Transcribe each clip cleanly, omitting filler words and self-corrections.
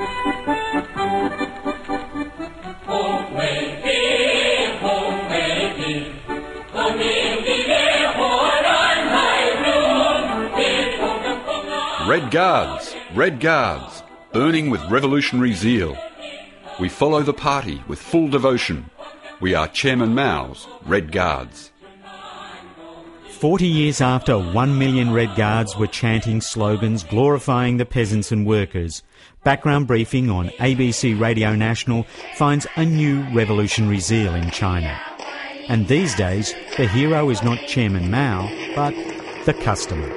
Red Guards, burning with revolutionary zeal. We follow the party with full devotion. We are Chairman Mao's Red Guards. 40 years after 1 million Red Guards were chanting slogans glorifying the peasants and workers, Background Briefing on ABC Radio National finds a new revolutionary zeal in China. And these days, the hero is not Chairman Mao, but the customer.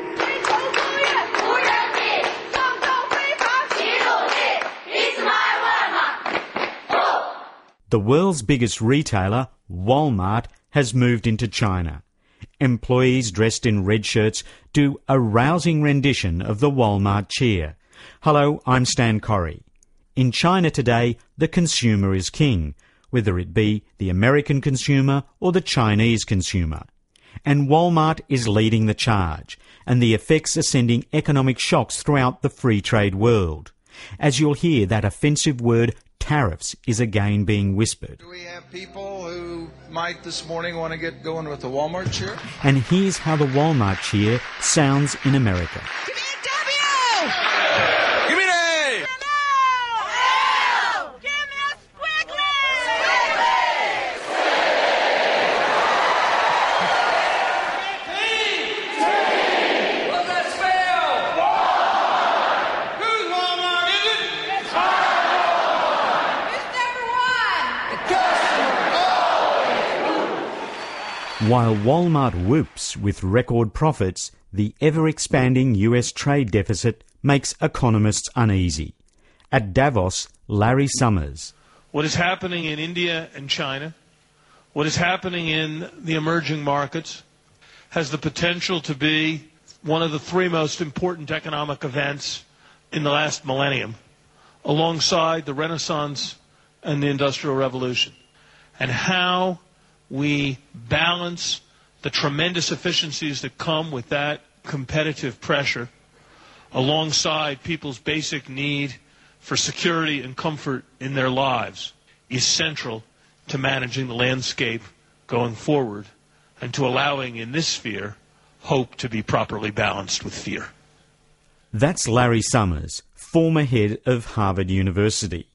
The world's biggest retailer, Walmart, has moved into China. Employees dressed in red shirts do a rousing rendition of the Walmart cheer. Hello, I'm Stan Corrie. In China today, the consumer is king, whether it be the American consumer or the Chinese consumer. And Walmart is leading the charge, and the effects are sending economic shocks throughout the free trade world. As you'll hear, that offensive word tariffs is again being whispered. Do we have people who might this morning want to get going with the Walmart cheer? And here's how the Walmart cheer sounds in America. Give me a W! Give me an A! No! Give me a squiggly! Well, that spell! Whose Walmart is it? It's While Walmart whoops with record profits, the ever-expanding US trade deficit makes economists uneasy. At Davos, Larry Summers. What is happening in India and China, what is happening in the emerging markets, has the potential to be one of the three most important economic events in the last millennium, alongside the Renaissance and the Industrial Revolution. And how we balance the tremendous efficiencies that come with that competitive pressure alongside people's basic need for security and comfort in their lives is central to managing the landscape going forward and to allowing in this sphere hope to be properly balanced with fear. That's Larry Summers, former head of Harvard University.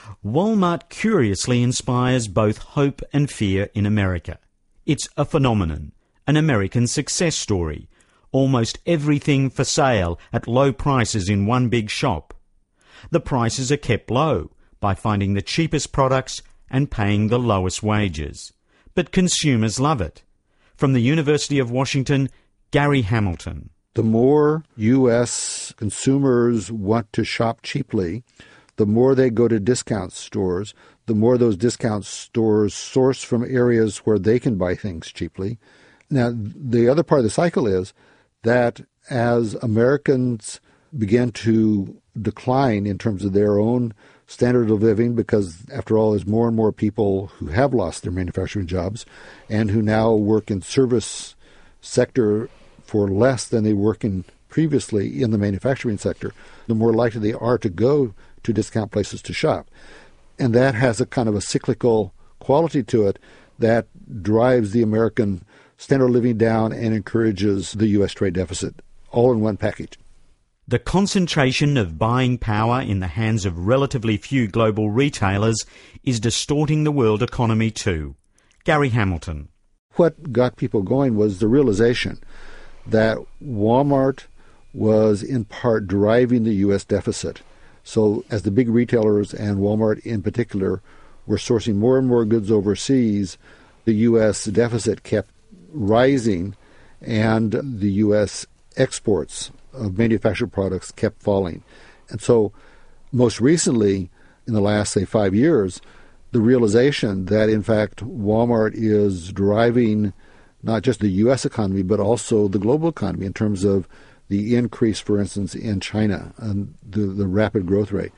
Walmart curiously inspires both hope and fear in America. It's a phenomenon, an American success story. Almost everything for sale at low prices in one big shop. The prices are kept low by finding the cheapest products and paying the lowest wages. But consumers love it. From the University of Washington, Gary Hamilton. The more U.S. consumers want to shop cheaply, the more they go to discount stores, the more those discount stores source from areas where they can buy things cheaply. Now, the other part of the cycle is that as Americans begin to decline in terms of their own standard of living, because after all, there's more and more people who have lost their manufacturing jobs and who now work in service sector for less than they work in previously in the manufacturing sector, the more likely they are to go to discount places to shop. And that has a kind of a cyclical quality to it that drives the American standard of living down and encourages the U.S. trade deficit, all in one package. The concentration of buying power in the hands of relatively few global retailers is distorting the world economy too. Gary Hamilton. What got people going was the realization that Walmart was in part driving the U.S. deficit. So as the big retailers, and Walmart in particular, were sourcing more and more goods overseas, the U.S. deficit kept rising and the U.S. exports of manufactured products kept falling. And so most recently, in the last, say, 5 years, the realization that, in fact, Walmart is driving not just the U.S. economy, but also the global economy in terms of the increase, for instance, in China, and the rapid growth rate,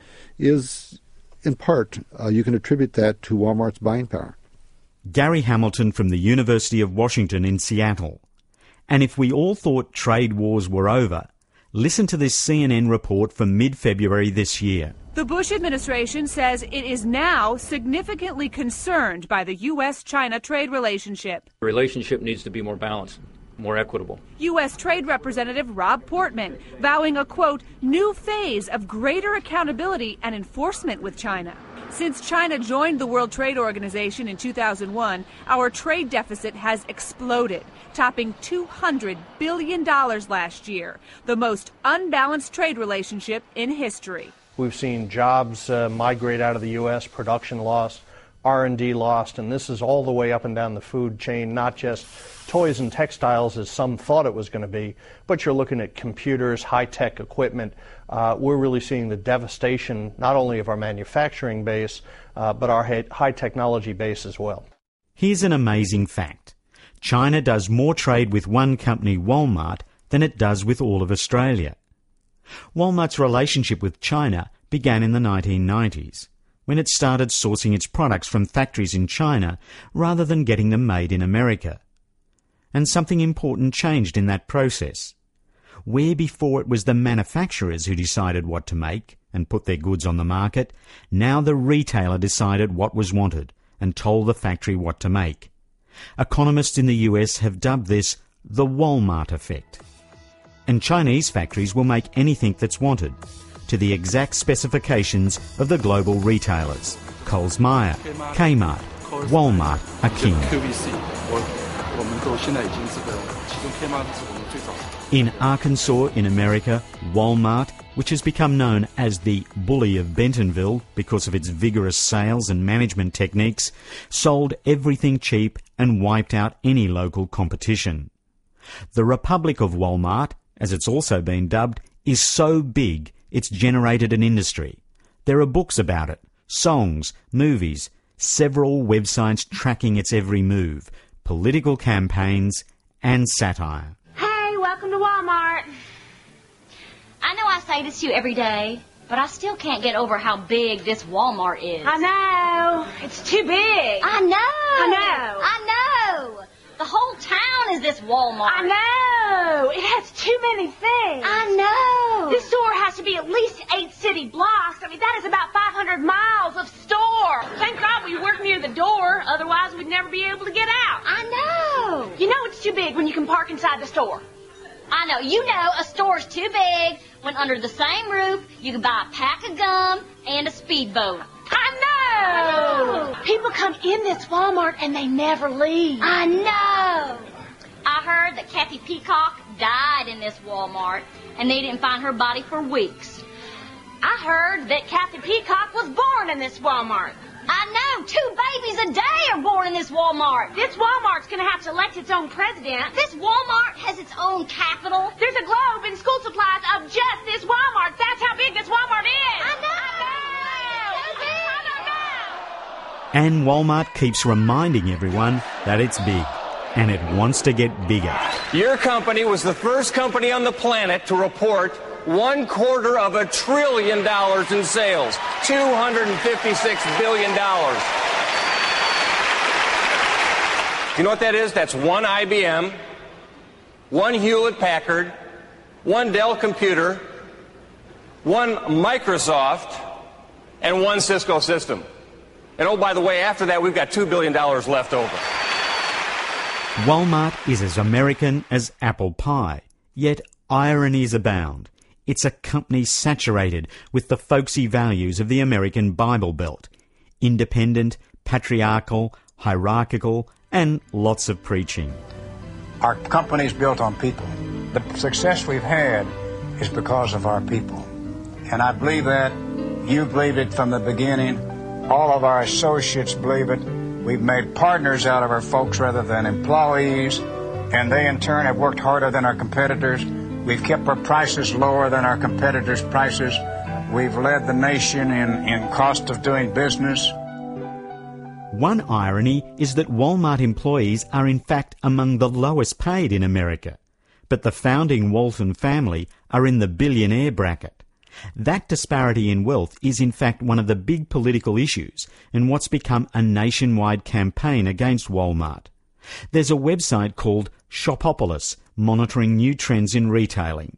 is in part, you can attribute that to Walmart's buying power. Gary Hamilton from the University of Washington in Seattle. And if we all thought trade wars were over, Listen to this CNN report from mid-February this year. The Bush administration says it is now significantly concerned by the U.S.-China trade relationship. The relationship needs to be more balanced, more equitable. U.S. Trade Representative Rob Portman vowing a, quote, new phase of greater accountability and enforcement with China. Since China joined the World Trade Organization in 2001, our trade deficit has exploded, topping $200 billion last year, the most unbalanced trade relationship in history. We've seen jobs migrate out of the U.S., production lost, R&D lost, and this is all the way up and down the food chain, not just toys and textiles as some thought it was going to be, but you're looking at computers, high-tech equipment. We're really seeing the devastation not only of our manufacturing base, but our high technology base as well. Here's an amazing fact. China does more trade with one company, Walmart, than it does with all of Australia. Walmart's relationship with China began in the 1990s, when it started sourcing its products from factories in China rather than getting them made in America. And something important changed in that process. Where before it was the manufacturers who decided what to make and put their goods on the market, now the retailer decided what was wanted and told the factory what to make. Economists in the US have dubbed this the Walmart effect. And Chinese factories will make anything that's wanted, to the exact specifications of the global retailers. Coles Myer, Kmart, Walmart are king. In Arkansas, in America, Walmart, which has become known as the Bully of Bentonville because of its vigorous sales and management techniques, sold everything cheap and wiped out any local competition. The Republic of Walmart, as it's also been dubbed, is so big it's generated an industry. There are books about it, songs, movies, several websites tracking its every move, political campaigns and satire. Hey, welcome to Walmart. I know I say this to you every day, but I still can't get over how big this Walmart is. I know. It's too big. I know. I know. The whole town is this Walmart. I know. It has too many things. I know. This store has to be at least 8 city blocks. I mean, that is about 500 miles of store. Thank God we work near the door. Otherwise, we'd never be able to get out. I know. You know it's too big when you can park inside the store. I know. You know a store's too big when under the same roof you can buy a pack of gum and a speedboat. I know. People come in this Walmart and they never leave. I know. I heard that Kathy Peacock died in this Walmart and they didn't find her body for weeks. I heard that Kathy Peacock was born in this Walmart. I know. 2 babies a day are born in this Walmart. This Walmart's going to have to elect its own president. This Walmart has its own capital. There's a globe in school supplies of just this Walmart. That's how big this Walmart is. I know. And Walmart keeps reminding everyone that it's big, and it wants to get bigger. Your company was the first company on the planet to report $250 billion in sales. $256 billion. You know what that is? That's 1 IBM, 1 Hewlett-Packard, 1 Dell computer, 1 Microsoft, and 1 Cisco system. And oh, by the way, after that, we've got $2 billion left over. Walmart is as American as apple pie, yet ironies abound. It's a company saturated with the folksy values of the American Bible Belt. Independent, patriarchal, hierarchical, and lots of preaching. Our company's built on people. The success we've had is because of our people. And I believe that. You believed it from the beginning. All of our associates believe it. We've made partners out of our folks rather than employees, and they in turn have worked harder than our competitors. We've kept our prices lower than our competitors' prices. We've led the nation in cost of doing business. One irony is that Walmart employees are in fact among the lowest paid in America, but the founding Walton family are in the billionaire bracket. That disparity in wealth is in fact one of the big political issues in what's become a nationwide campaign against Walmart. There's a website called Shopopolis, monitoring new trends in retailing.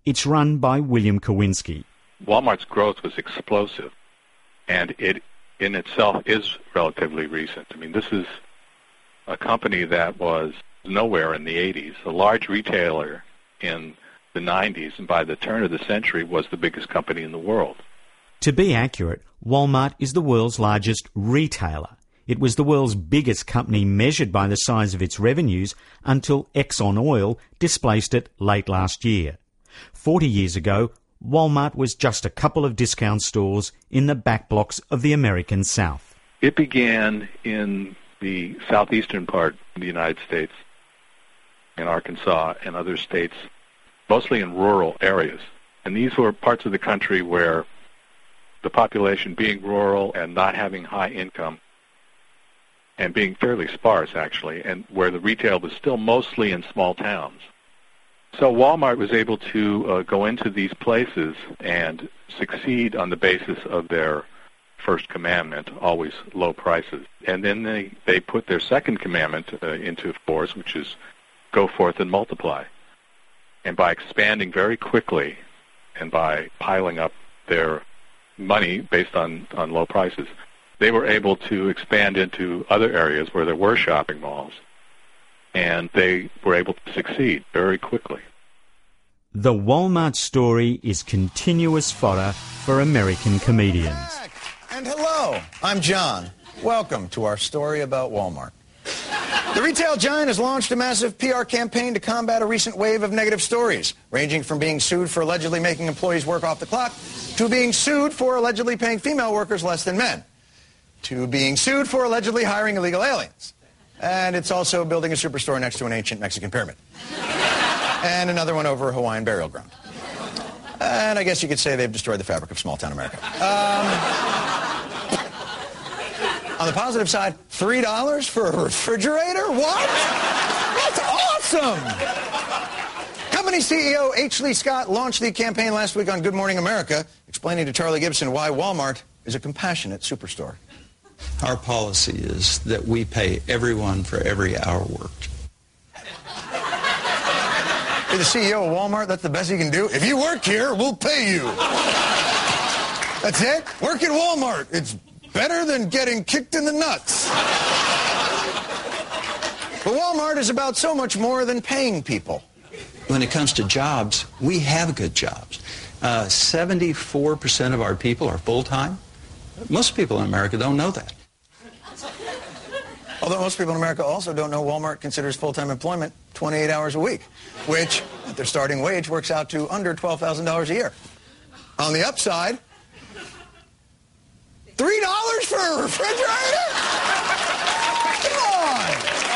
It's run by William Kowinski. Walmart's growth was explosive, and it in itself is relatively recent. I mean, this is a company that was nowhere in the 80s, a large retailer in the 90s, and by the turn of the century was the biggest company in the world. To be accurate, Walmart is the world's largest retailer. It was the world's biggest company measured by the size of its revenues until Exxon Oil displaced it late last year. 40 years ago, Walmart was just a couple of discount stores in the back blocks of the American South. It began in the southeastern part of the United States, in Arkansas and other states, mostly in rural areas. And these were parts of the country where the population being rural and not having high income and being fairly sparse, actually, and where the retail was still mostly in small towns. So Walmart was able to go into these places and succeed on the basis of their first commandment, always low prices. And then they put their second commandment into force, which is go forth and multiply. And by expanding very quickly and by piling up their money based on low prices, they were able to expand into other areas where there were shopping malls, and they were able to succeed very quickly. The Walmart story is continuous fodder for American comedians. And hello, I'm John. Welcome to our story about Walmart. The retail giant has launched a massive PR campaign to combat a recent wave of negative stories, ranging from being sued for allegedly making employees work off the clock, to being sued for allegedly paying female workers less than men, to being sued for allegedly hiring illegal aliens. And it's also building a superstore next to an ancient Mexican pyramid. And another one over a Hawaiian burial ground. And I guess you could say they've destroyed the fabric of small-town America. On the positive side, $3 for a refrigerator? What? That's awesome! Company CEO H. Lee Scott launched the campaign last week on Good Morning America, explaining to Charlie Gibson why Walmart is a compassionate superstore. Our policy is that we pay everyone for every hour worked. You're the CEO of Walmart, that's the best you can do? If you work here, we'll pay you. That's it? Work at Walmart. It's better than getting kicked in the nuts. But Walmart is about so much more than paying people. When it comes to jobs, we have good jobs. 74% of our people are full-time. Most people in America don't know that. Although most people in America also don't know Walmart considers full-time employment 28 hours a week, which, at their starting wage, works out to under $12,000 a year. On the upside, $3 for a refrigerator? Come on!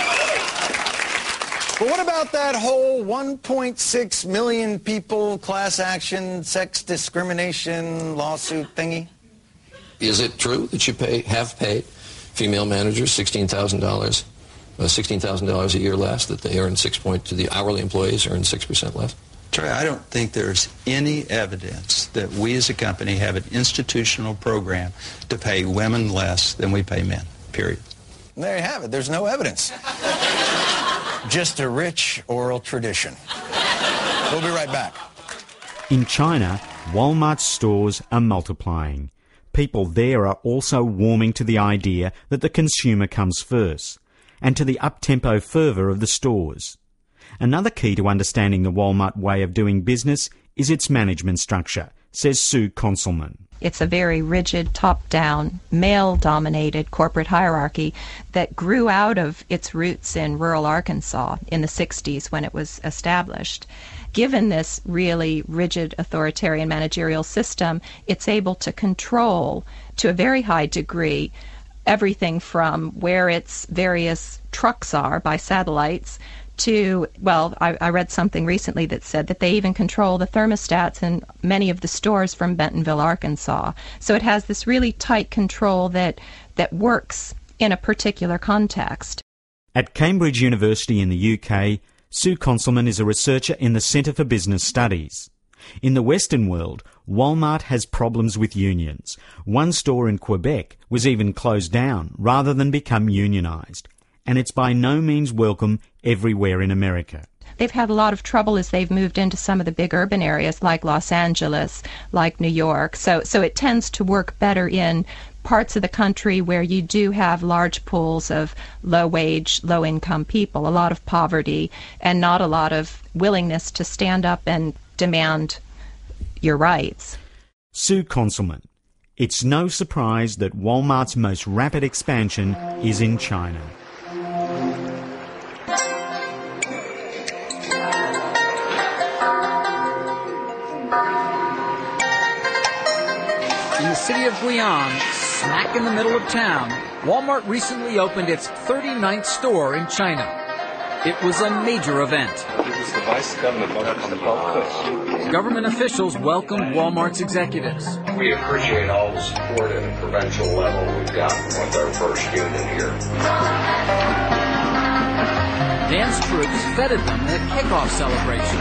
But what about that whole 1.6 million people class action sex discrimination lawsuit thingy? Is it true that you have paid female managers $16,000 a year less, that they earn the hourly employees earn 6% less? Troy, I don't think there's any evidence that we as a company have an institutional program to pay women less than we pay men, period. And there you have it. There's no evidence. Just a rich oral tradition. We'll be right back. In China, Walmart stores are multiplying. People there are also warming to the idea that the consumer comes first, and to the up-tempo fervour of the stores. Another key to understanding the Walmart way of doing business is its management structure, says Sue Conselman. It's a very rigid, top-down, male-dominated corporate hierarchy that grew out of its roots in rural Arkansas in the 60s when it was established. Given this really rigid authoritarian managerial system, it's able to control, to a very high degree, everything from where its various trucks are by satellites to, well, I read something recently that said that they even control the thermostats in many of the stores from Bentonville, Arkansas. So it has this really tight control that works in a particular context. At Cambridge University in the UK, Sue Conselman is a researcher in the Centre for Business Studies. In the Western world, Walmart has problems with unions. One store in Quebec was even closed down rather than become unionised. And it's by no means welcome everywhere in America. They've had a lot of trouble as they've moved into some of the big urban areas like Los Angeles, like New York. So it tends to work better in parts of the country where you do have large pools of low-wage, low-income people, a lot of poverty, and not a lot of willingness to stand up and demand your rights. Sue Conselman. It's no surprise that Walmart's most rapid expansion is in China. In the city of Guiyang, smack in the middle of town, Walmart recently opened its 39th store in China. It was a major event. Government officials welcomed Walmart's executives. We appreciate all the support at a provincial level we've gotten with our first unit here. Dance troops feted them at a kickoff celebration.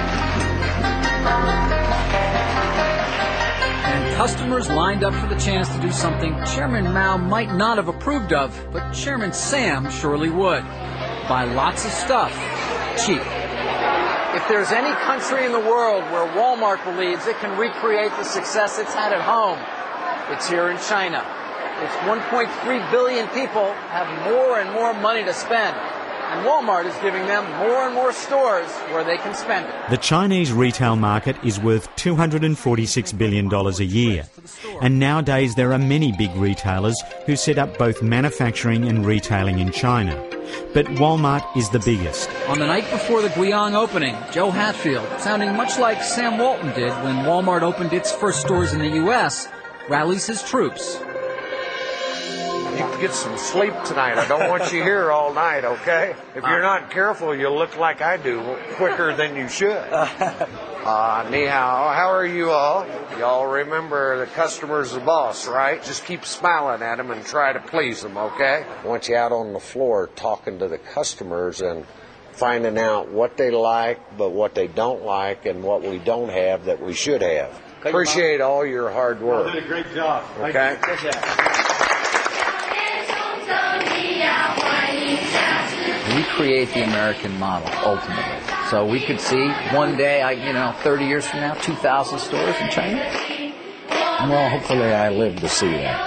And customers lined up for the chance to do something Chairman Mao might not have approved of, but Chairman Sam surely would. Buy lots of stuff, cheap. If there's any country in the world where Walmart believes it can recreate the success it's had at home, it's here in China. Its 1.3 billion people have more and more money to spend, and Walmart is giving them more and more stores where they can spend it. The Chinese retail market is worth $246 billion a year, and nowadays there are many big retailers who set up both manufacturing and retailing in China. But Walmart is the biggest. On the night before the Guiyang opening, Joe Hatfield, sounding much like Sam Walton did when Walmart opened its first stores in the U.S., rallies his troops. You can get some sleep tonight. I don't want you here all night, okay? If you're not careful, you'll look like I do, quicker than you should. Ni hao. How are you all? Y'all remember the customer's the boss, right? Just keep smiling at them and try to please them, okay? I want you out on the floor talking to the customers and finding out what they like, but what they don't like, and what we don't have that we should have. Appreciate all your hard work. You did a great job. Okay? We create the American model, ultimately. So we could see one day, 30 years from now, 2,000 stores in China. Well, hopefully I live to see that.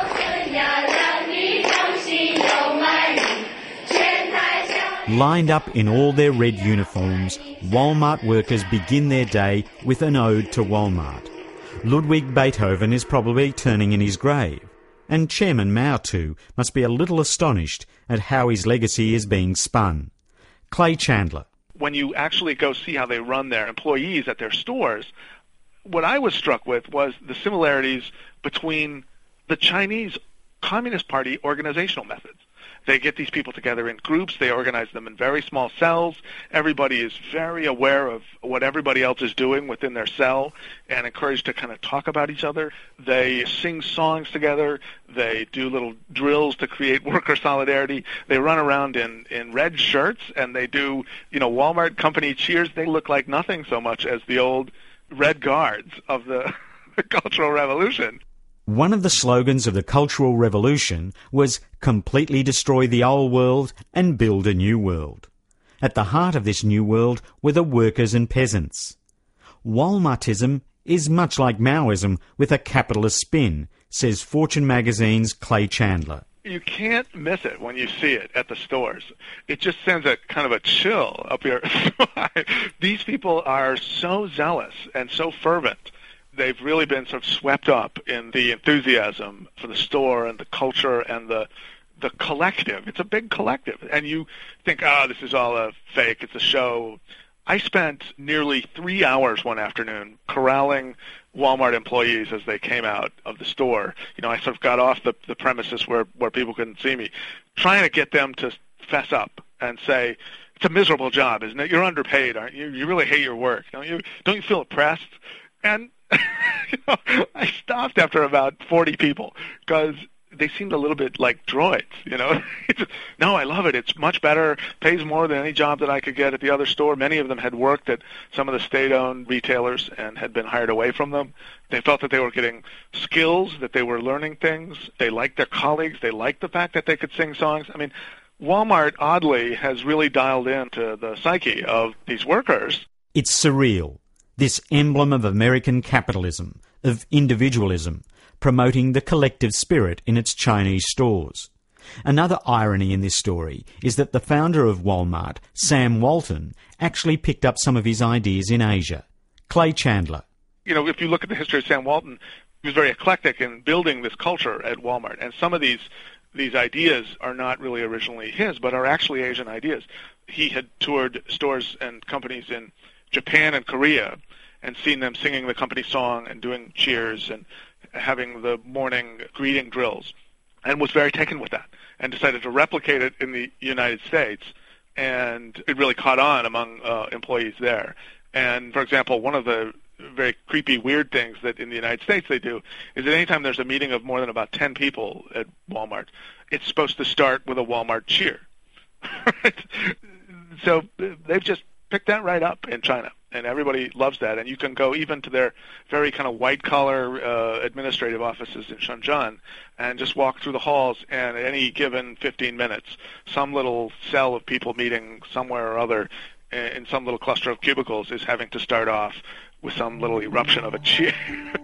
Lined up in all their red uniforms, Walmart workers begin their day with an ode to Walmart. Ludwig Beethoven is probably turning in his grave. And Chairman Mao, too, must be a little astonished at how his legacy is being spun. Clay Chandler. When you actually go see how they run their employees at their stores, what I was struck with was the similarities between the Chinese Communist Party organizational methods. They get these people together in groups. They organize them in very small cells. Everybody is very aware of what everybody else is doing within their cell and encouraged to kind of talk about each other. They sing songs together. They do little drills to create worker solidarity. They run around in red shirts, and they do, Walmart company cheers. They look like nothing so much as the old Red Guards of the Cultural Revolution. One of the slogans of the Cultural Revolution was completely destroy the old world and build a new world. At the heart of this new world were the workers and peasants. Walmartism is much like Maoism with a capitalist spin, says Fortune magazine's Clay Chandler. You can't miss it when you see it at the stores. It just sends a kind of a chill up your spine. These people are so zealous and so fervent. They've really been sort of swept up in the enthusiasm for the store and the culture and the collective. It's a big collective. And you think, this is all a fake, it's a show. I spent nearly 3 hours one afternoon corralling Walmart employees as they came out of the store. I sort of got off the premises where people couldn't see me, trying to get them to fess up and say, it's a miserable job, isn't it? You're underpaid, aren't you? You really hate your work, don't you? Don't you feel oppressed? And I stopped after about 40 people because they seemed a little bit like droids, No, I love it. It's much better, pays more than any job that I could get at the other store. Many of them had worked at some of the state-owned retailers and had been hired away from them. They felt that they were getting skills, that they were learning things. They liked their colleagues. They liked the fact that they could sing songs. Walmart, oddly, has really dialed into the psyche of these workers. It's surreal, this emblem of American capitalism, of individualism, promoting the collective spirit in its Chinese stores. Another irony in this story is that the founder of Walmart, Sam Walton, actually picked up some of his ideas in Asia. Clay Chandler. You know, if you look at the history of Sam Walton, he was very eclectic in building this culture at Walmart, and some of these ideas are not really originally his, but are actually Asian ideas. He had toured stores and companies in Japan and Korea and seen them singing the company song and doing cheers and having the morning greeting drills, and was very taken with that and decided to replicate it in the United States, and it really caught on among employees there. And, for example, one of the very creepy, weird things that in the United States they do is that anytime there's a meeting of more than about 10 people at Walmart, it's supposed to start with a Walmart cheer. So they've just picked that right up in China, and everybody loves that. And you can go even to their very kind of white-collar administrative offices in Shenzhen and just walk through the halls, and at any given 15 minutes, some little cell of people meeting somewhere or other in some little cluster of cubicles is having to start off with some little eruption of a cheer.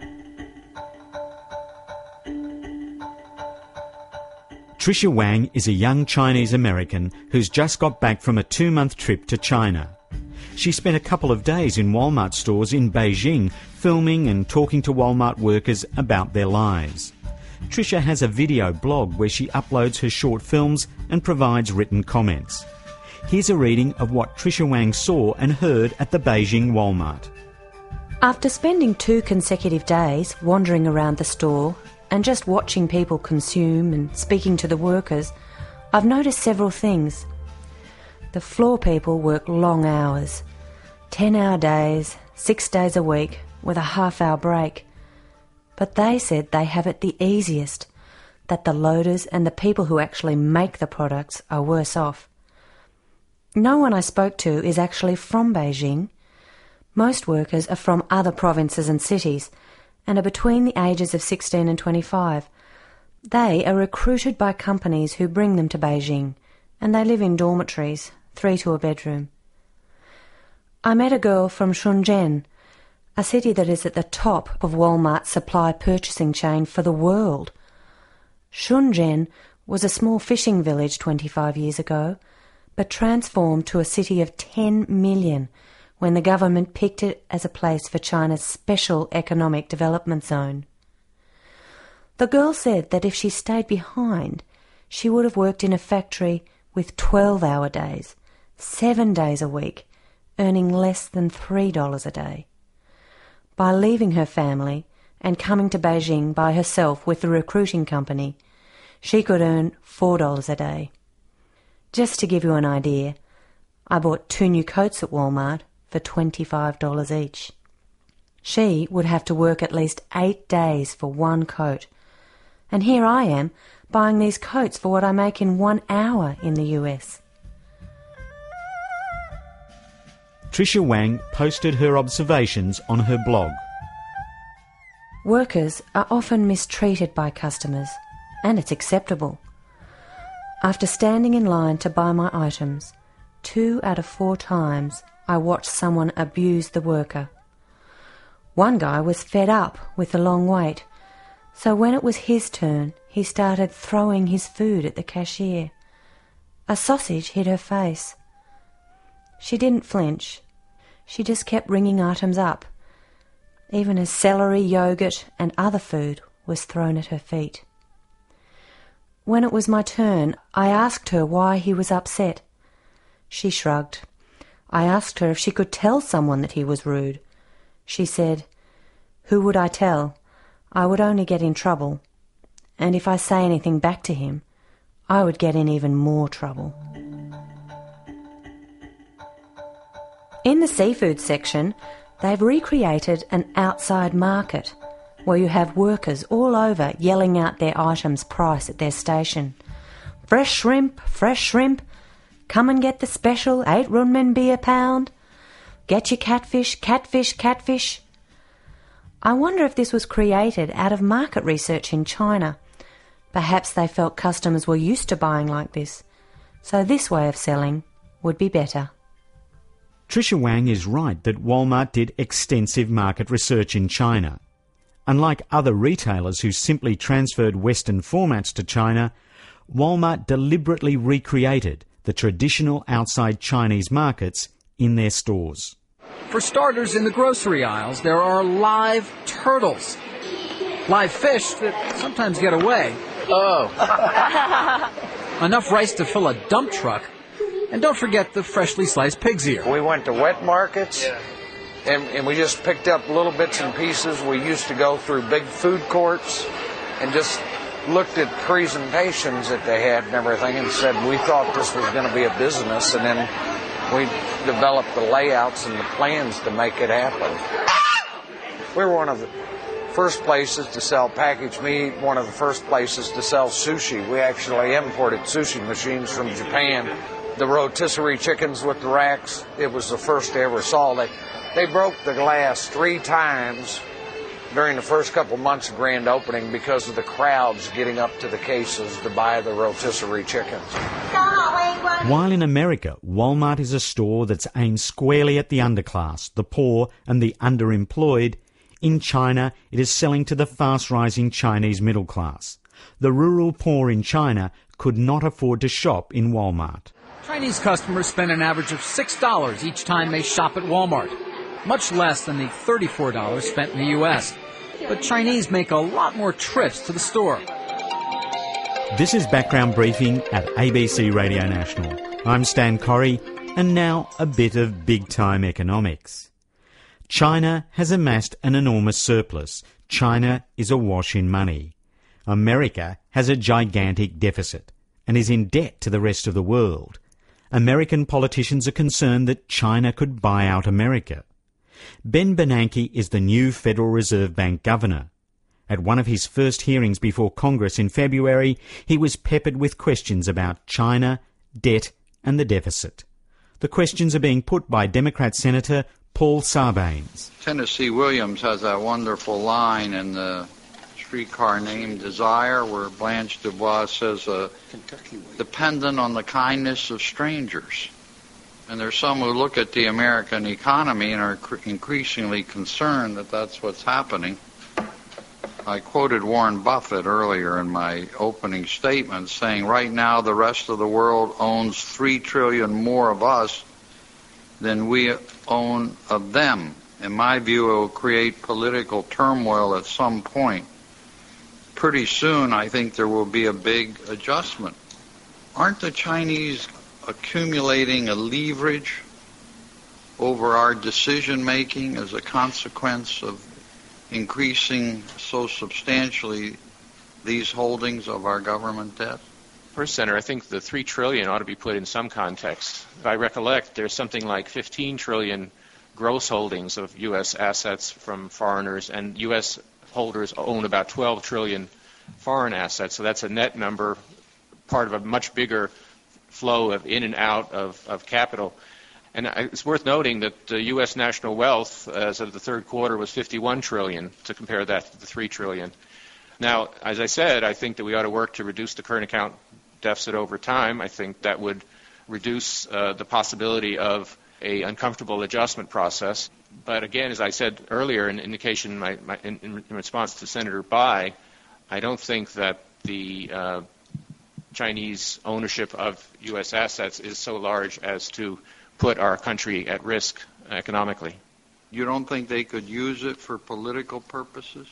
Tricia Wang is a young Chinese-American who's just got back from a 2-month trip to China. She spent a couple of days in Walmart stores in Beijing filming and talking to Walmart workers about their lives. Tricia has a video blog where she uploads her short films and provides written comments. Here's a reading of what Tricia Wang saw and heard at the Beijing Walmart. After spending 2 consecutive days wandering around the store and just watching people consume and speaking to the workers, I've noticed several things. The floor people work long hours, 10-hour days, 6 days a week, with a half-hour break. But they said they have it the easiest, that the loaders and the people who actually make the products are worse off. No one I spoke to is actually from Beijing. Most workers are from other provinces and cities and are between the ages of 16 and 25. They are recruited by companies who bring them to Beijing, and they live in dormitories, 3 to a bedroom. I met a girl from Shenzhen, a city that is at the top of Walmart's supply purchasing chain for the world. Shenzhen was a small fishing village 25 years ago, but transformed to a city of 10 million when the government picked it as a place for China's special economic development zone. The girl said that if she stayed behind, she would have worked in a factory with 12-hour days, 7 days a week, earning less than $3 a day. By leaving her family and coming to Beijing by herself with the recruiting company, she could earn $4 a day. Just to give you an idea, I bought 2 new coats at Walmart for $25 each. She would have to work at least 8 days for 1 coat. And here I am, buying these coats for what I make in 1 hour in the US. Tricia Wang posted her observations on her blog. Workers are often mistreated by customers, and it's acceptable. After standing in line to buy my items, 2 out of 4 times I watched someone abuse the worker. One guy was fed up with the long wait, so when it was his turn, he started throwing his food at the cashier. A sausage hit her face. She didn't flinch. She just kept ringing items up, even as celery, yogurt and other food was thrown at her feet. When it was my turn, I asked her why he was upset. She shrugged. I asked her if she could tell someone that he was rude. She said, "Who would I tell? I would only get in trouble. And if I say anything back to him, I would get in even more trouble." In the seafood section, they've recreated an outside market where you have workers all over yelling out their item's price at their station. Fresh shrimp, come and get the special 8 renminbi a pound. Get your catfish. I wonder if this was created out of market research in China. Perhaps they felt customers were used to buying like this, So this way of selling would be better. Tricia Wang is right that Walmart did extensive market research in China. Unlike other retailers who simply transferred Western formats to China, Walmart deliberately recreated the traditional outside Chinese markets in their stores. For starters, in the grocery aisles, there are live turtles. Live fish that sometimes get away. Oh. Enough rice to fill a dump truck. And don't forget the freshly sliced pig's ear. We went to wet markets, and we just picked up little bits and pieces. We used to go through big food courts and just looked at presentations that they had and everything and said we thought this was going to be a business, and then we developed the layouts and the plans to make it happen. We were one of the first places to sell packaged meat, one of the first places to sell sushi. We actually imported sushi machines from Japan. The rotisserie chickens with the racks, it was the first I ever saw. They broke the glass 3 times during the first couple months of grand opening because of the crowds getting up to the cases to buy the rotisserie chickens. While in America, Walmart is a store that's aimed squarely at the underclass, the poor and the underemployed, in China it is selling to the fast-rising Chinese middle class. The rural poor in China could not afford to shop in Walmart. Chinese customers spend an average of $6 each time they shop at Walmart, much less than the $34 spent in the U.S. But Chinese make a lot more trips to the store. This is Background Briefing at ABC Radio National. I'm Stan Corrie, and now a bit of big-time economics. China has amassed an enormous surplus. China is awash in money. America has a gigantic deficit and is in debt to the rest of the world. American politicians are concerned that China could buy out America. Ben Bernanke is the new Federal Reserve Bank governor. At one of his first hearings before Congress in February, he was peppered with questions about China, debt and the deficit. The questions are being put by Democrat Senator Paul Sarbanes. Tennessee Williams has that wonderful line in the Streetcar Named Desire where Blanche Dubois says, dependent on the kindness of strangers. And there's some who look at the American economy and are increasingly concerned that that's what's happening. I quoted Warren Buffett earlier in my opening statement saying right now the rest of the world owns $3 trillion more of us than we own of them. In my view, it will create political turmoil at some point. Pretty soon, I think there will be a big adjustment. Aren't the Chinese accumulating a leverage over our decision-making as a consequence of increasing so substantially these holdings of our government debt? First, Senator, I think the $3 trillion ought to be put in some context. If I recollect, there's something like $15 trillion gross holdings of U.S. assets from foreigners, and U.S. holders own about 12 trillion foreign assets. So that's a net number, part of a much bigger flow of in and out of capital. And it's worth noting that the U.S. national wealth as of the third quarter was $51 trillion, to compare that to the $3 trillion. Now, as I said, I think that we ought to work to reduce the current account deficit over time. I think that would reduce the possibility of a uncomfortable adjustment process. But again, as I said earlier, in indication in response to Senator Bai, I don't think that the Chinese ownership of U.S. assets is so large as to put our country at risk economically. You don't think they could use it for political purposes?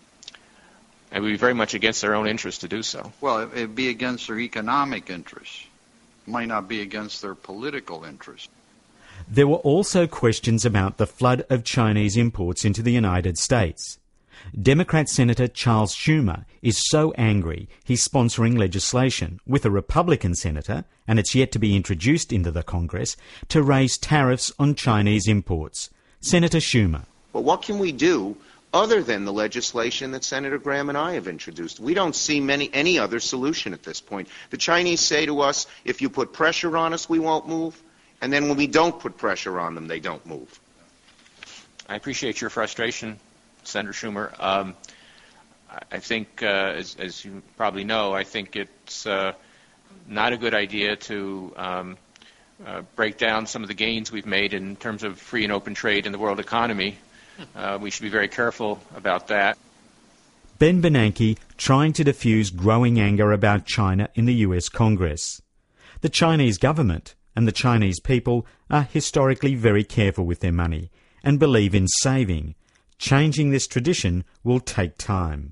It would be very much against their own interest to do so. Well, it would be against their economic interests. It might not be against their political interests. There were also questions about the flood of Chinese imports into the United States. Democrat Senator Charles Schumer is so angry he's sponsoring legislation with a Republican senator, and it's yet to be introduced into the Congress, to raise tariffs on Chinese imports. Senator Schumer. But what can we do other than the legislation that Senator Graham and I have introduced? We don't see any other solution at this point. The Chinese say to us, if you put pressure on us, we won't move. And then when we don't put pressure on them, they don't move. I appreciate your frustration, Senator Schumer. I think, as you probably know, I think it's not a good idea to break down some of the gains we've made in terms of free and open trade in the world economy. We should be very careful about that. Ben Bernanke trying to diffuse growing anger about China in the US Congress. The Chinese government and the Chinese people are historically very careful with their money and believe in saving. Changing this tradition will take time.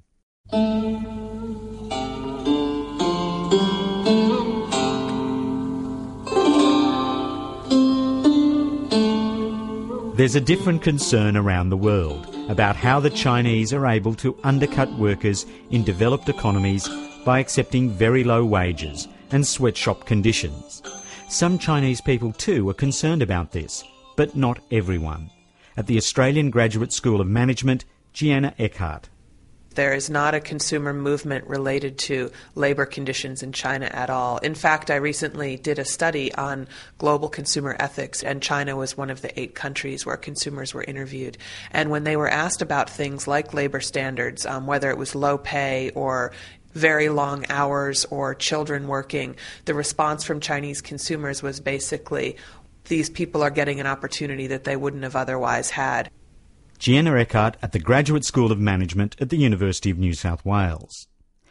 There's a different concern around the world about how the Chinese are able to undercut workers in developed economies by accepting very low wages and sweatshop conditions. Some Chinese people too are concerned about this, but not everyone. At the Australian Graduate School of Management, Gianna Eckhart. There is not a consumer movement related to labor conditions in China at all. In fact, I recently did a study on global consumer ethics, and China was one of the 8 countries where consumers were interviewed. And when they were asked about things like labor standards, whether it was low pay or very long hours or children working, the response from Chinese consumers was basically, these people are getting an opportunity that they wouldn't have otherwise had. Gianna Eckhart at the Graduate School of Management at the University of New South Wales.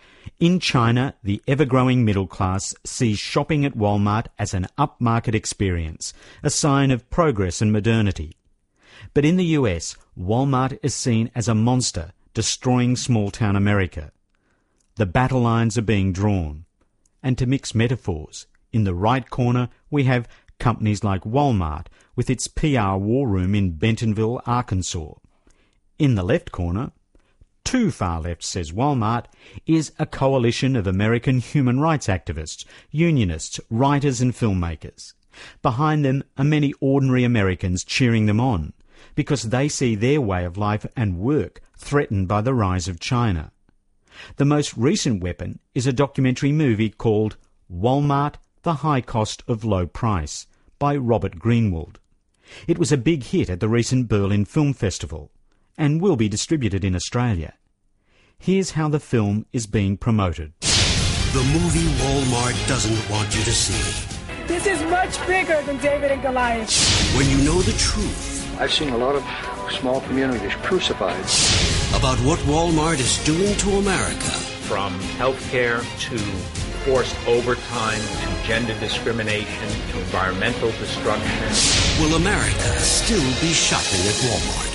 In China, the ever-growing middle class sees shopping at Walmart as an upmarket experience, a sign of progress and modernity. But in the US, Walmart is seen as a monster, destroying small-town America. The battle lines are being drawn. And to mix metaphors, in the right corner we have companies like Walmart with its PR war room in Bentonville, Arkansas. In the left corner, too far left, says Walmart, is a coalition of American human rights activists, unionists, writers and filmmakers. Behind them are many ordinary Americans cheering them on, because they see their way of life and work threatened by the rise of China. The most recent weapon is a documentary movie called Walmart, The High Cost of Low Price, by Robert Greenwald. It was a big hit at the recent Berlin Film Festival, and will be distributed in Australia. Here's how the film is being promoted. The movie Walmart doesn't want you to see. This is much bigger than David and Goliath. When you know the truth. I've seen a lot of small communities crucified. About what Walmart is doing to America. From healthcare to forced overtime to gender discrimination to environmental destruction. Will America still be shopping at Walmart?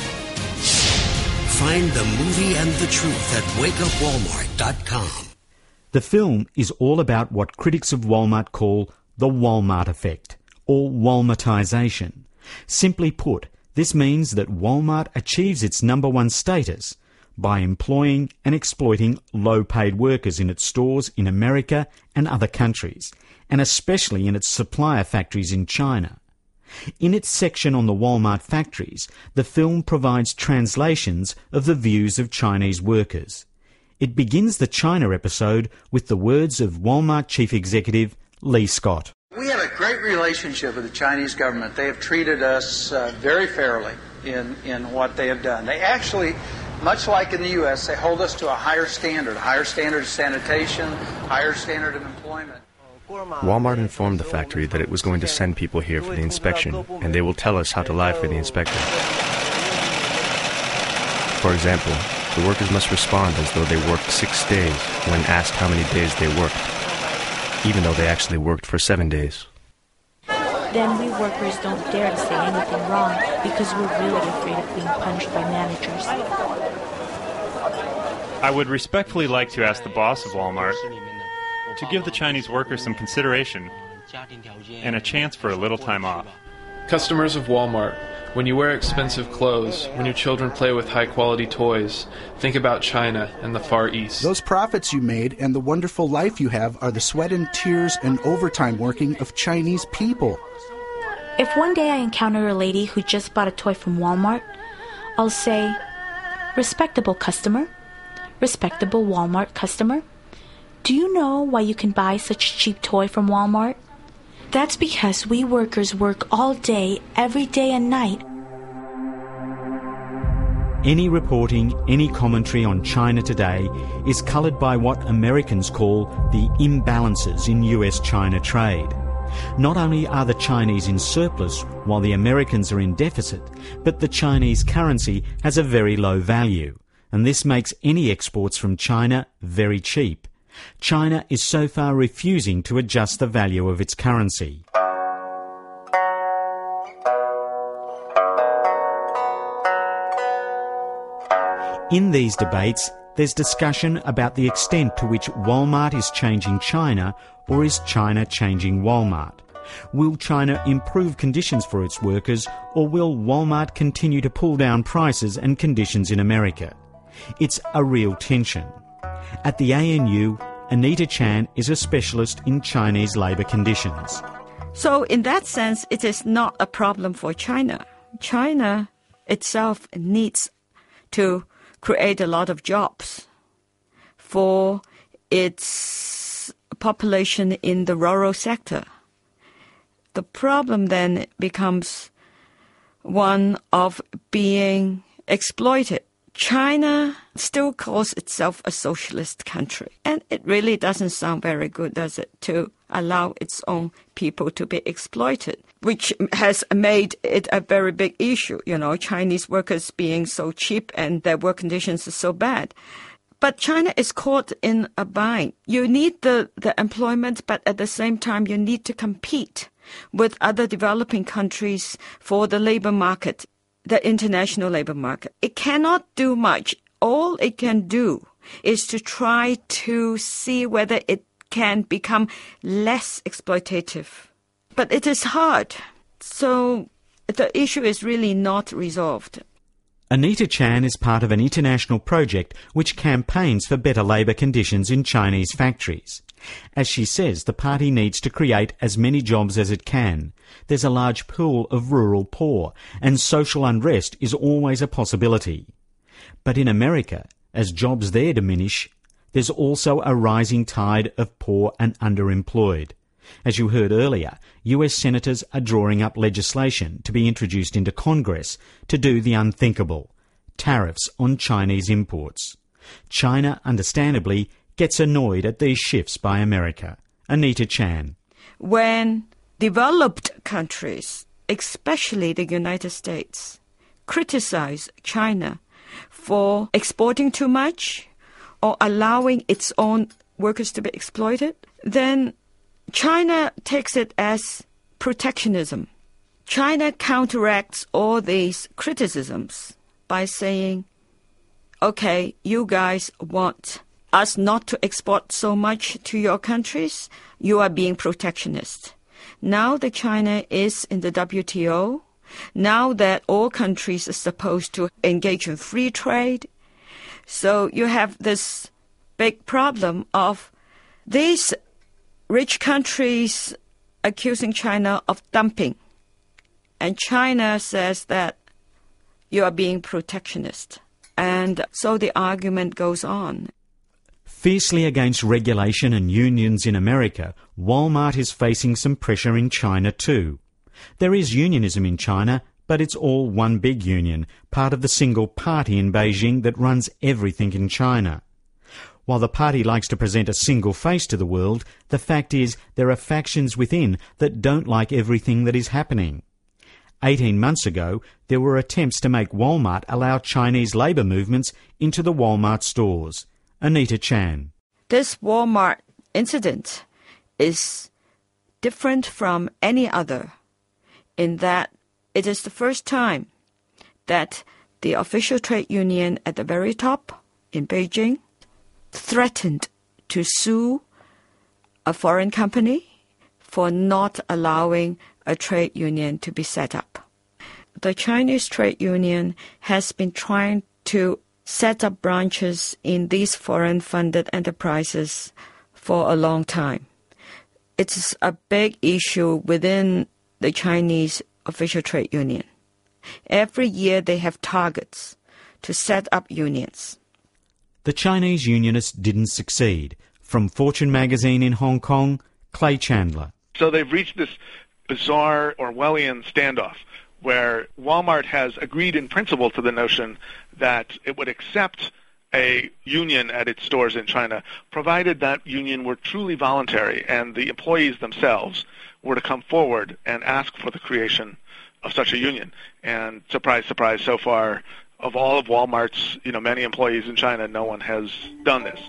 Find the movie and the truth at wakeupwalmart.com. The film is all about what critics of Walmart call the Walmart effect, or Walmartization. Simply put, this means that Walmart achieves its number one status by employing and exploiting low-paid workers in its stores in America and other countries, and especially in its supplier factories in China. In its section on the Walmart factories, the film provides translations of the views of Chinese workers. It begins the China episode with the words of Walmart Chief Executive Lee Scott. We have a great relationship with the Chinese government. They have treated us very fairly in what they have done. They actually, much like in the U.S., they hold us to a higher standard of sanitation, higher standard of employment. Walmart informed the factory that it was going to send people here for the inspection, and they will tell us how to lie for the inspector. For example, the workers must respond as though they worked 6 days when asked how many days they worked, even though they actually worked for 7 days. Then we workers don't dare to say anything wrong because we're really afraid of being punished by managers. I would respectfully like to ask the boss of Walmart to give the Chinese workers some consideration and a chance for a little time off. Customers of Walmart, when you wear expensive clothes, when your children play with high-quality toys, think about China and the Far East. Those profits you made and the wonderful life you have are the sweat and tears and overtime working of Chinese people. If one day I encounter a lady who just bought a toy from Walmart, I'll say, "Respectable customer, respectable Walmart customer, do you know why you can buy such a cheap toy from Walmart? That's because we workers work all day, every day and night." Any reporting, any commentary on China today is coloured by what Americans call the imbalances in US-China trade. Not only are the Chinese in surplus while the Americans are in deficit, but the Chinese currency has a very low value, and this makes any exports from China very cheap. China is so far refusing to adjust the value of its currency. In these debates, there's discussion about the extent to which Walmart is changing China, or is China changing Walmart? Will China improve conditions for its workers, or will Walmart continue to pull down prices and conditions in America? It's a real tension. At the ANU, Anita Chan is a specialist in Chinese labour conditions. So in that sense, it is not a problem for China. China itself needs to create a lot of jobs for its population in the rural sector. The problem then becomes one of being exploited. China still calls itself a socialist country, and it really doesn't sound very good, does it, to allow its own people to be exploited, which has made it a very big issue, Chinese workers being so cheap and their work conditions are so bad. But China is caught in a bind. You need the employment, but at the same time you need to compete with other developing countries for the labor market, the international labor market. It cannot do much. All it can do is to try to see whether it can become less exploitative. But it is hard. So the issue is really not resolved. Anita Chan is part of an international project which campaigns for better labour conditions in Chinese factories. As she says, the party needs to create as many jobs as it can. There's a large pool of rural poor, and social unrest is always a possibility. But in America, as jobs there diminish, there's also a rising tide of poor and underemployed. As you heard earlier, US senators are drawing up legislation to be introduced into Congress to do the unthinkable: tariffs on Chinese imports. China, understandably, gets annoyed at these shifts by America. Anita Chan. When developed countries, especially the United States, criticize China for exporting too much or allowing its own workers to be exploited, then China takes it as protectionism. China counteracts all these criticisms by saying, okay, you guys want us not to export so much to your countries, you are being protectionist. Now that China is in the WTO, now that all countries are supposed to engage in free trade, so you have this big problem of these rich countries accusing China of dumping. And China says that you are being protectionist. And so the argument goes on. Fiercely against regulation and unions in America, Walmart is facing some pressure in China too. There is unionism in China, but it's all one big union, part of the single party in Beijing that runs everything in China. While the party likes to present a single face to the world, the fact is there are factions within that don't like everything that is happening. 18 months ago, there were attempts to make Walmart allow Chinese labour movements into the Walmart stores. Anita Chan. This Walmart incident is different from any other in that it is the first time that the official trade union at the very top in Beijing threatened to sue a foreign company for not allowing a trade union to be set up. The Chinese trade union has been trying to set up branches in these foreign-funded enterprises for a long time. It's a big issue within the Chinese official trade union. Every year they have targets to set up unions. The Chinese unionists didn't succeed. From Fortune magazine in Hong Kong, Clay Chandler. So they've reached this bizarre Orwellian standoff where Walmart has agreed in principle to the notion that it would accept a union at its stores in China, provided that union were truly voluntary and the employees themselves were to come forward and ask for the creation of such a union. And surprise, surprise, so far, of all of Walmart's many employees in China, no one has done this.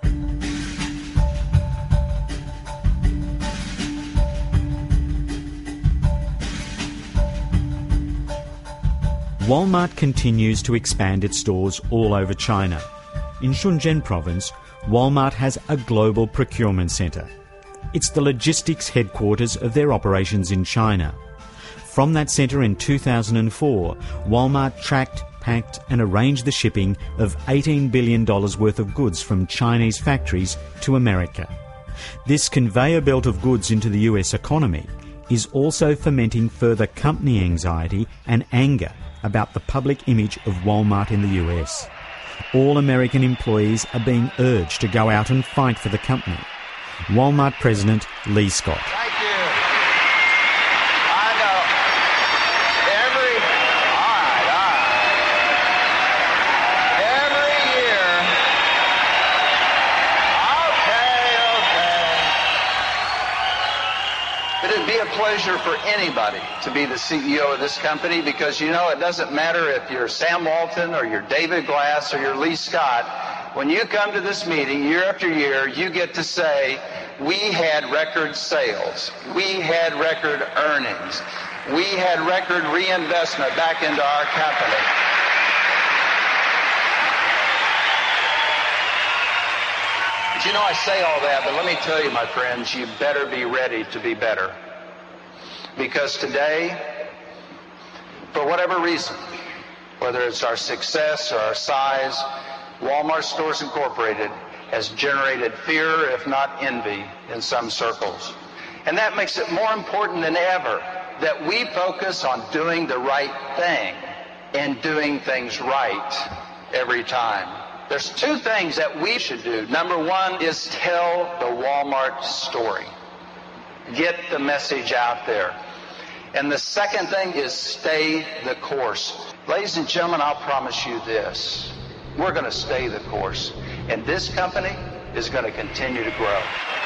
Walmart continues to expand its stores all over China. In Shenzhen province, Walmart has a global procurement centre. It's the logistics headquarters of their operations in China. From that centre in 2004, Walmart tracked, packed and arranged the shipping of $18 billion worth of goods from Chinese factories to America. This conveyor belt of goods into the US economy is also fomenting further company anxiety and anger about the public image of Walmart in the US. All American employees are being urged to go out and fight for the company. Walmart President Lee Scott. Thank you. I know. Every year. Okay. But it'd be a pleasure for anybody to be the CEO of this company, because it doesn't matter if you're Sam Walton or you're David Glass or you're Lee Scott. When you come to this meeting year after year, you get to say, we had record sales, we had record earnings, we had record reinvestment back into our company. But I say all that, but let me tell you, my friends, you better be ready to be better. Because today, for whatever reason, whether it's our success or our size, Walmart Stores Incorporated has generated fear, if not envy, in some circles. And that makes it more important than ever that we focus on doing the right thing and doing things right every time. There's two things that we should do. Number one is tell the Walmart story. Get the message out there. And the second thing is stay the course. Ladies and gentlemen, I'll promise you this. We're going to stay the course. And this company is going to continue to grow.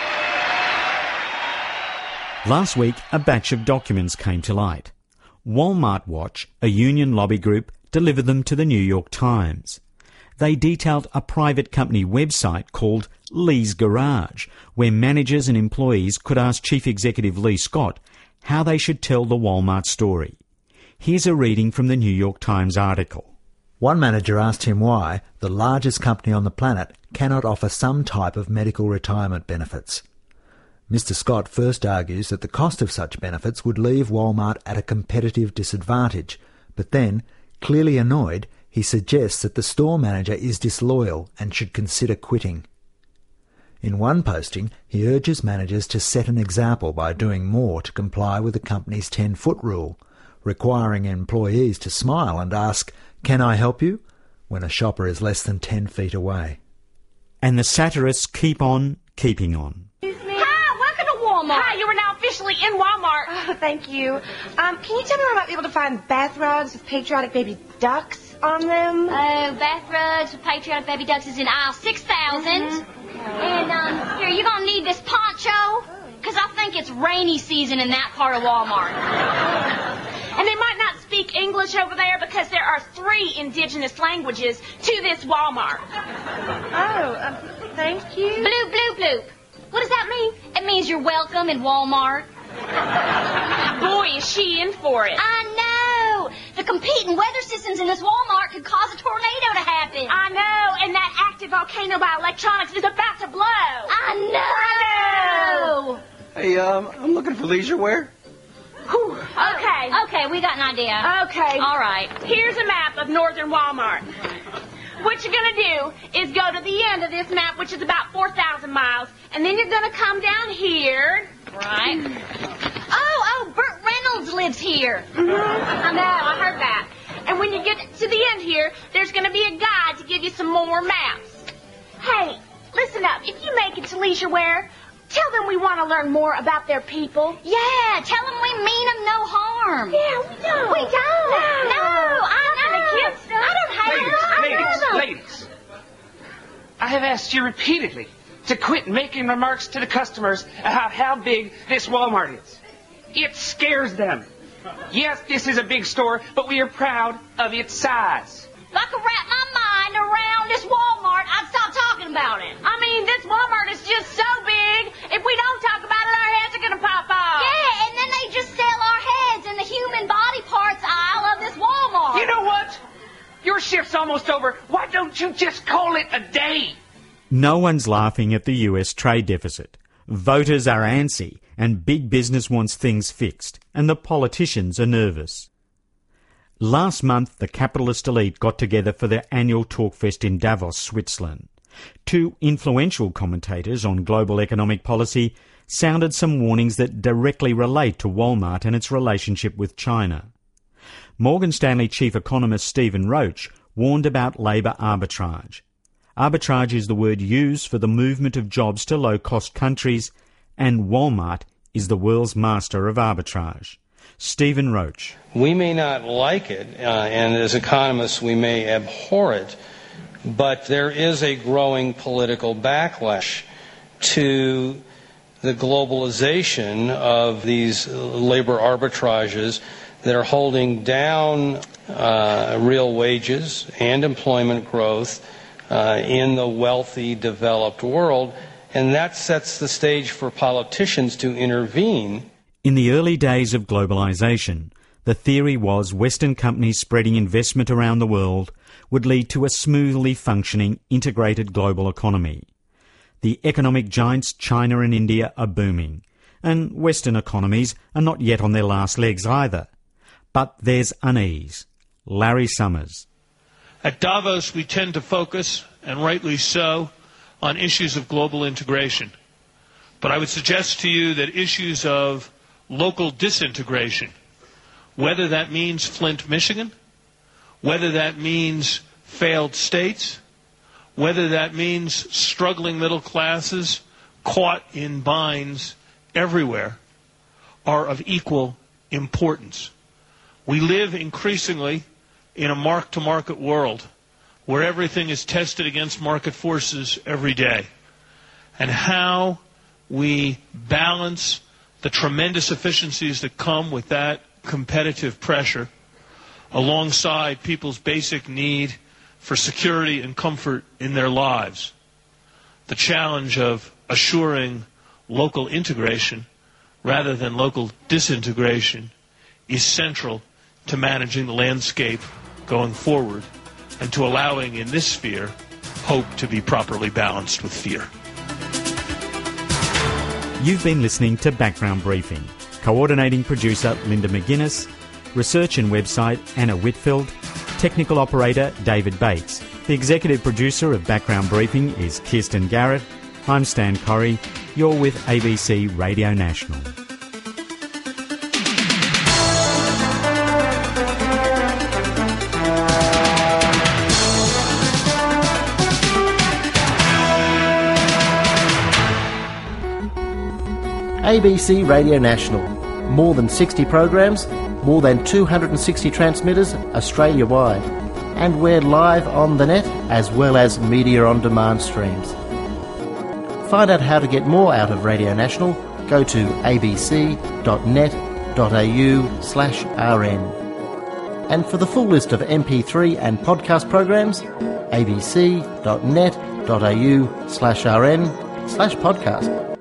Last week, a batch of documents came to light. Walmart Watch, a union lobby group, delivered them to the New York Times. They detailed a private company website called Lee's Garage, where managers and employees could ask Chief Executive Lee Scott how they should tell the Walmart story. Here's a reading from the New York Times article. One manager asked him why the largest company on the planet cannot offer some type of medical retirement benefits. Mr. Scott first argues that the cost of such benefits would leave Walmart at a competitive disadvantage, but then, clearly annoyed, he suggests that the store manager is disloyal and should consider quitting. In one posting, he urges managers to set an example by doing more to comply with the company's 10-foot rule, requiring employees to smile and ask, "Can I help you?" when a shopper is less than 10 feet away. And the satirists keep on keeping on. Hi, welcome to Walmart. Hi, you are now officially in Walmart. Oh, thank you. Can you tell me where I might be able to find bath rugs with patriotic baby ducks on them? Oh, bath rugs with patriotic baby ducks is in aisle 6,000. And here, you're going to need this poncho, because I think it's rainy season in that part of Walmart. And they might not speak English over there because there are 3 indigenous languages to this Walmart. Oh, thank you. Bloop, bloop, bloop. What does that mean? It means you're welcome in Walmart. Boy, is she in for it. I know. The competing weather systems in this Walmart could cause a tornado to happen. I know, and that active volcano by electronics is about to blow. I know. Hey, I'm looking for leisure wear. Okay, we got an idea. Okay. All right. Here's a map of northern Walmart. What you're going to do is go to the end of this map, which is about 4,000 miles, and then you're going to come down here. Right. Oh, Burt Reynolds lives here. Mm-hmm. I know, I heard that. And when you get to the end here, there's going to be a guide to give you some more maps. Hey, listen up. If you make it to Leisure Wear, tell them we want to learn more about their people. Yeah, tell them we We mean them no harm. Yeah, we don't. We don't. No, I'm not against them. I don't hate them. Ladies, I have asked you repeatedly to quit making remarks to the customers about how big this Walmart is. It scares them. Yes, this is a big store, but we are proud of its size. If I could wrap my mind around this Walmart, I'd stop talking about it. I mean, this Walmart is just so big. If we don't talk about it, our heads are going to pop off. Yeah, and then they just sell our heads in the human body parts aisle of this Walmart. You know what? Your shift's almost over. Why don't you just call it a day? No one's laughing at the US trade deficit. Voters are antsy, and big business wants things fixed, and the politicians are nervous. Last month, the capitalist elite got together for their annual Talkfest in Davos, Switzerland. Two influential commentators on global economic policy sounded some warnings that directly relate to Walmart and its relationship with China. Morgan Stanley chief economist Stephen Roach warned about labour arbitrage. Arbitrage is the word used for the movement of jobs to low-cost countries, and Walmart is the world's master of arbitrage. Stephen Roach. We may not like it, and as economists we may abhor it, but there is a growing political backlash to the globalization of these labor arbitrages that are holding down real wages and employment growth in the wealthy, developed world, and that sets the stage for politicians to intervene. In the early days of globalization, the theory was Western companies spreading investment around the world would lead to a smoothly functioning, integrated global economy. The economic giants China and India are booming, and Western economies are not yet on their last legs either. But there's unease. Larry Summers. At Davos, we tend to focus, and rightly so, on issues of global integration. But I would suggest to you that issues of local disintegration, whether that means Flint, Michigan, whether that means failed states, whether that means struggling middle classes caught in binds everywhere, are of equal importance. We live increasingly in a mark-to-market world where everything is tested against market forces every day. And how we balance the tremendous efficiencies that come with that competitive pressure alongside people's basic need for security and comfort in their lives. The challenge of assuring local integration rather than local disintegration is central to managing the landscape going forward and to allowing in this sphere hope to be properly balanced with fear. You've been listening to Background Briefing. Coordinating producer Linda McGuinness, research and website Anna Whitfield, technical operator David Bates. The executive producer of Background Briefing is Kirsten Garrett. I'm Stan Corrie. You're with ABC Radio National. ABC Radio National. More than 60 programs, more than 260 transmitters Australia-wide. And we're live on the net as well as media on demand streams. Find out how to get more out of Radio National. Go to abc.net.au/rn. And for the full list of MP3 and podcast programs, abc.net.au/rn/podcast.